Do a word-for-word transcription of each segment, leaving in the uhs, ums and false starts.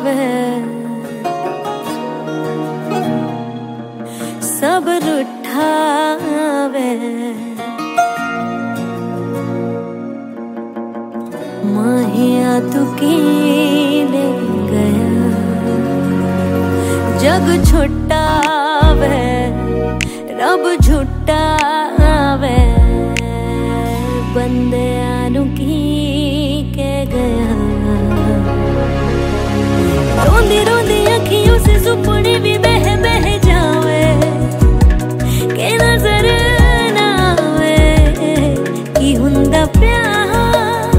वे सब रूठा वे माहिया तू की ले गया जग छुट्टा वे रब झुट्टा वे बंदे आनू की के गया रोंदी रोंदी अखियों से सुपने भी बह बह जावे के नजर ना आवे की हुंदा प्यार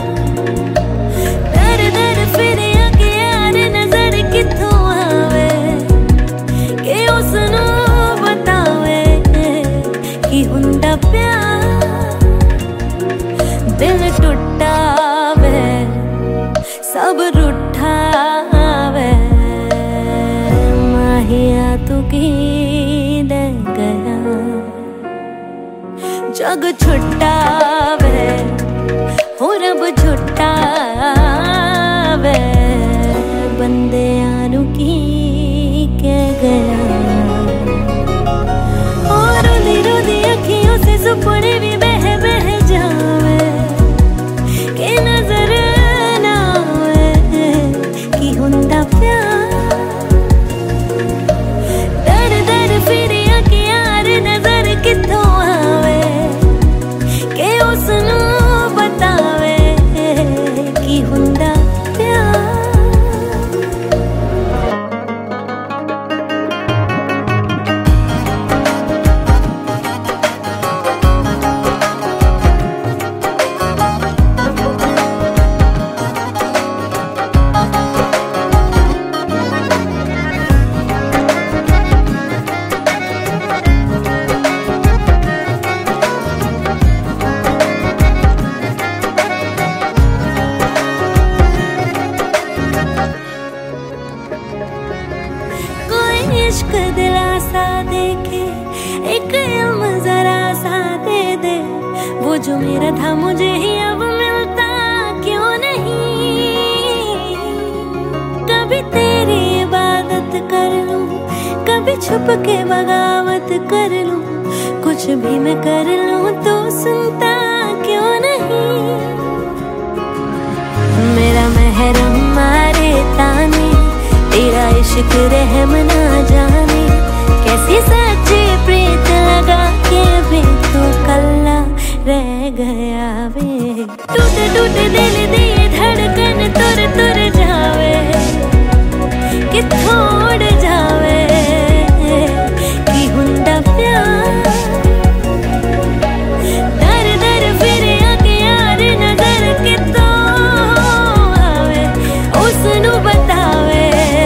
दर दर फिर के यार नजर किथों आवे के उसनू बतावे की हुंदा प्यार दिल टूटा वे सब रूठा वे माहिया तू की दे गया जग छुट्टा वे हो रब झुट्टा वे बंदे आनू की के गया और रोदी रोदी अखियों से सुपने भी बह बह जावे के नजर ना आवे की हुंदा प्यार दर दर फिर के यार नजर किथों आवे के उसनू बतावे की हुंदा प्यार इश्क दिलासा देखे एक इल्म जरा सा दे दे वो जो मेरा था मुझे ही अब मिलता क्यों नहीं कभी तेरी इबादत कर लूं कभी छुप के बगावत कर लूं कुछ भी मैं कर लूं तो सुनता क्यों नहीं मेरा महरम मारे ताने तेरा इश्क रहम ना जाने कैसी सच्ची प्रीत लगा के भी तू कल्ला रह गया वे टूट टूट दिल दिए धड़कन तुर तुर जावे कि थोड़ जावे कि हुंदा प्यार दर दर फिर आके यार नजर कितों आवे उसनू बतावे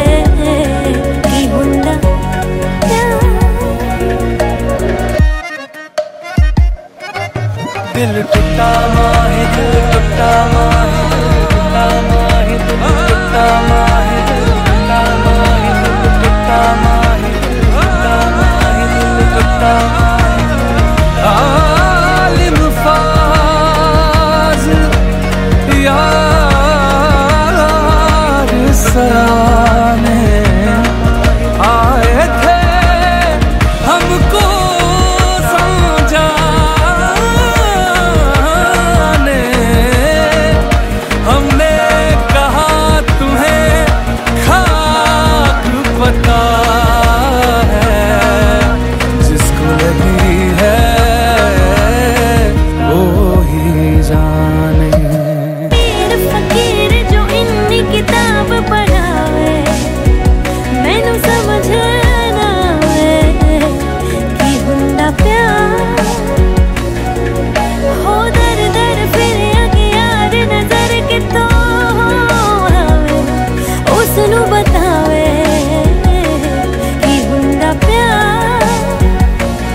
दिल टूटा माहे दिल टूटा माहे दिल टूटा माहे दिल टूटा माहे दिल टूटा माहे दिल टूटा माहे दिल टूटा माहे दिल टूटा माहे आलिम फाज़िल यार सराने आए थे हमको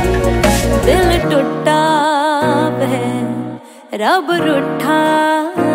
रब रूठा